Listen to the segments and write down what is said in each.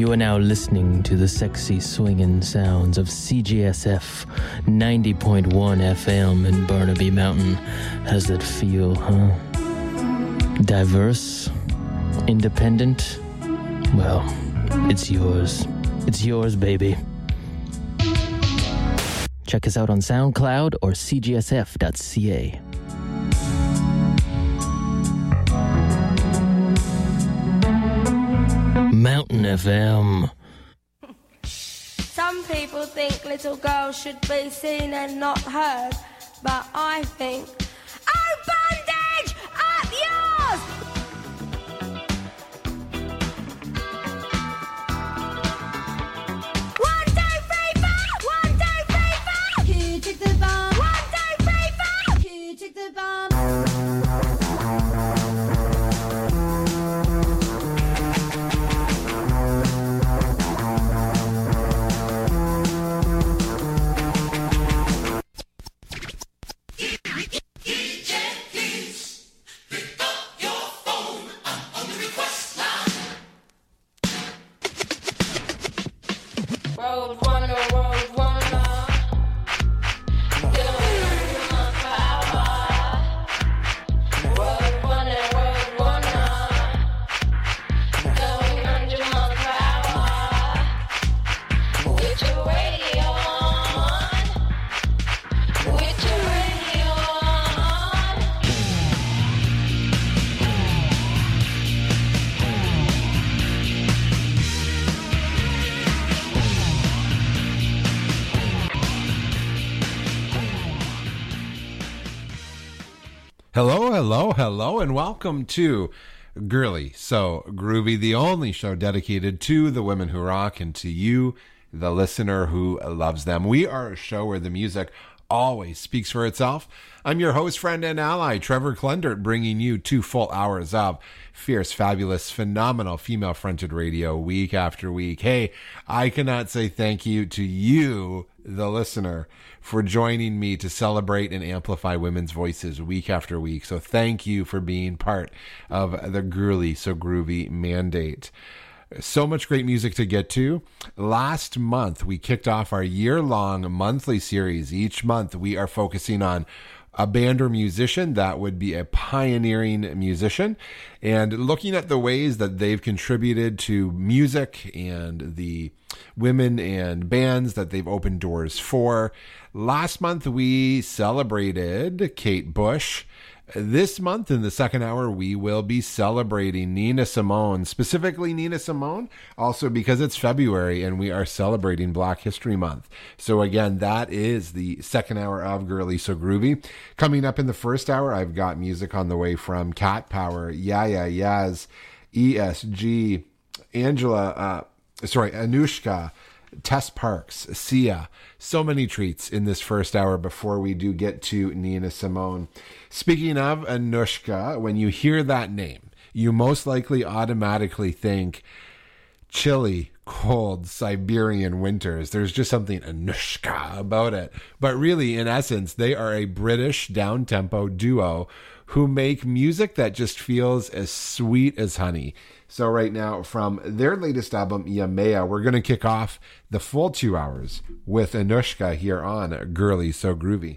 You are now listening to the sexy swinging sounds of CGSF 90.1 FM in Burnaby Mountain. How's that feel, huh? Diverse? Independent? Well, it's yours. It's yours, baby. Check us out on SoundCloud or cgsf.ca. Mountain FM. Some people think little girls should be seen and not heard, but I think, oh, bondage! Up yours! One, two, three, four! One, two, three, four! Here, take the bomb! One, two, three, four! Here, take the bomb! Hello, and welcome to Girly So Groovy, the only show dedicated to the women who rock and to you, the listener who loves them. We are a show where the music always speaks for itself. I'm your host, friend, and ally, Trevor Klendert, bringing you 2 full hours of fierce, fabulous, phenomenal female-fronted radio week after week. Hey, I cannot say thank you to you, the listener, for joining me to celebrate and amplify women's voices week after week. So thank you for being part of the Girly So Groovy mandate. So much great music to get to. Last month, we kicked off our year-long monthly series. Each month, we are focusing on a band or musician that would be a pioneering musician and looking at the ways that they've contributed to music and the women and bands that they've opened doors for. Last month, we celebrated Kate Bush. This month, in the second hour, we will be celebrating Nina Simone, specifically Nina Simone, also because it's February and we are celebrating Black History Month. So again, that is the second hour of Girly So Groovy. Coming up in the first hour, I've got music on the way from Cat Power, Yaz, ESG, Anushka, Tess Parks, Sia. So many treats in this first hour before we do get to Nina Simone. Speaking of Anushka, when you hear that name, you most likely automatically think chilly, cold Siberian winters. There's just something Anushka about it. But really, in essence, they are a British down-tempo duo who make music that just feels as sweet as honey. So right now, from their latest album, Yamea, we're going to kick off the full 2 hours with Anushka here on Girly So Groovy.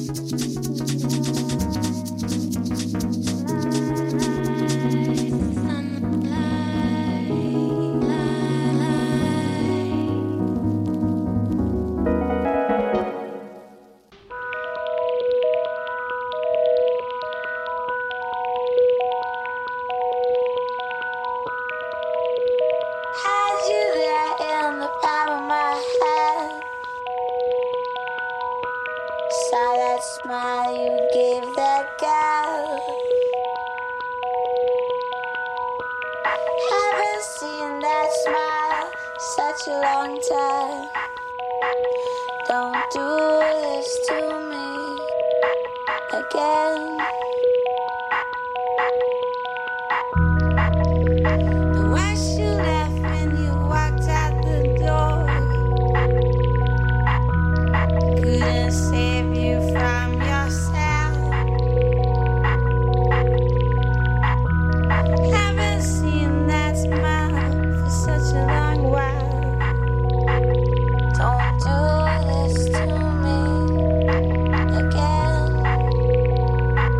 Don't do this to me again.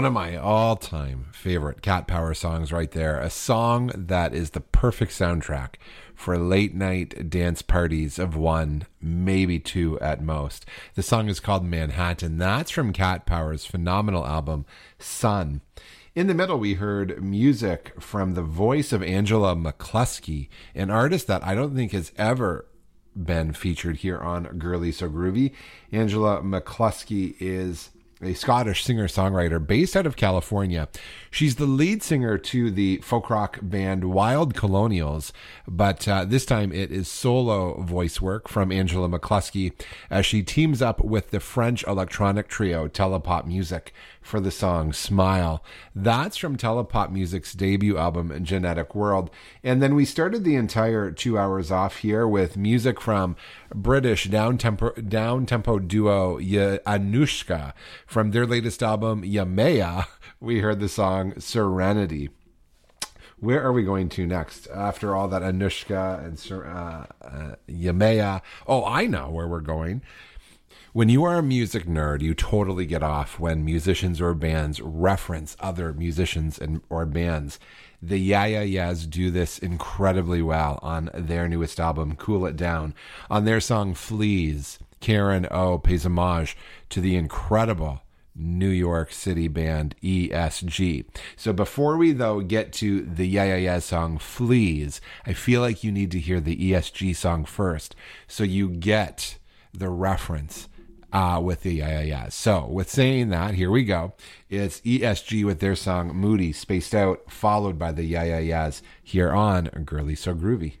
One of my all-time favorite Cat Power songs right there. A song that is the perfect soundtrack for late-night dance parties of one, maybe two at most. The song is called Manhattan. That's from Cat Power's phenomenal album, Sun. In the middle, we heard music from the voice of Angela McCluskey, an artist that I don't think has ever been featured here on Girly So Groovy. Angela McCluskey is a Scottish singer-songwriter based out of California. She's the lead singer to the folk rock band Wild Colonials, but this time it is solo voice work from Angela McCluskey as she teams up with the French electronic trio Telepop Music for the song Smile. That's from Telepop Music's debut album, Genetic World. And then we started the entire 2 hours off here with music from British down-tempo duo Anushka. From their latest album, Yamea, we heard the song Serenity. Where are we going to next? After all that Anushka and Yamea. Oh, I know where we're going. When you are a music nerd, you totally get off when musicians or bands reference other musicians or bands. The Yeah Yeah Yeahs do this incredibly well on their newest album, Cool It Down. On their song Fleas, Karen O pays homage to the incredible New York City band ESG. So before we, though, get to the Yeah Yeah Yeah song Fleas, I feel like you need to hear the ESG song first so you get the reference with the Yeah Yeah Yeah. So with saying that, here we go. It's ESG with their song Moody, spaced out, followed by the Yeah Yeah Yeahs here on Girly So Groovy.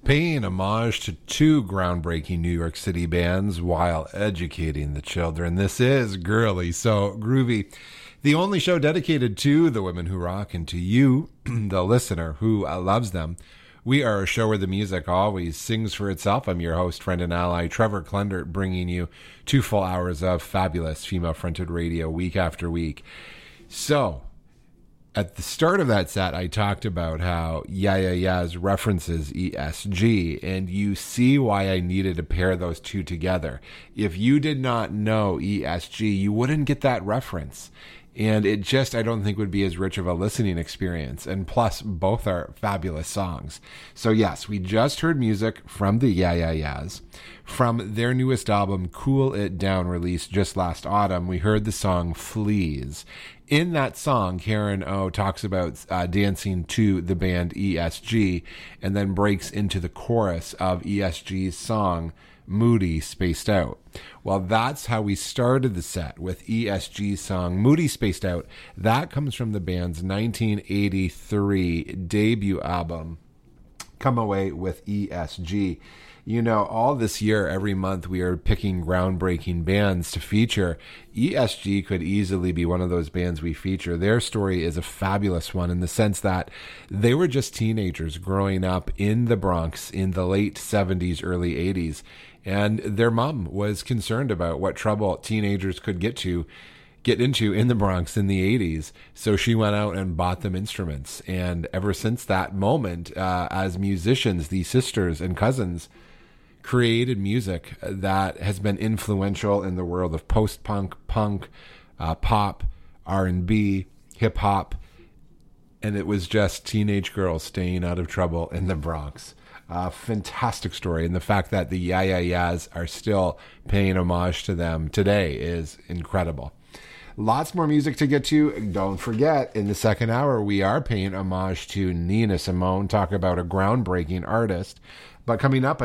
paying homage to two groundbreaking New York City bands while educating the children. This is Girly, So Groovy, the only show dedicated to the women who rock and to you, the listener who loves them. We are a show where the music always sings for itself. I'm your host, friend and ally, Trevor Klendert, bringing you 2 full hours of fabulous female-fronted radio week after week. So, at the start of that set, I talked about how Yeah Yeah Yeahs references ESG, and you see why I needed to pair those two together. If you did not know ESG, you wouldn't get that reference. And it just, I don't think, would be as rich of a listening experience. And plus, both are fabulous songs. So yes, we just heard music from the Yeah Yeah Yeahs. From their newest album, Cool It Down, released just last autumn, we heard the song Fleas. In that song, Karen O talks about dancing to the band ESG and then breaks into the chorus of ESG's song, Moody Spaced Out. Well, that's how we started the set with ESG's song, Moody Spaced Out. That comes from the band's 1983 debut album, Come Away with ESG. You know, all this year, every month, we are picking groundbreaking bands to feature. ESG could easily be one of those bands we feature. Their story is a fabulous one in the sense that they were just teenagers growing up in the Bronx in the late 70s, early 80s. And their mom was concerned about what trouble teenagers could get into in the Bronx in the 80s. So she went out and bought them instruments. And ever since that moment, as musicians, these sisters and cousins created music that has been influential in the world of post-punk, punk, pop, R&B, hip-hop, and it was just teenage girls staying out of trouble in the Bronx. Fantastic story, and the fact that the Yeah Yeah Yeahs are still paying homage to them today is incredible. Lots more music to get to. Don't forget, in the second hour, we are paying homage to Nina Simone, talk about a groundbreaking artist. But coming up,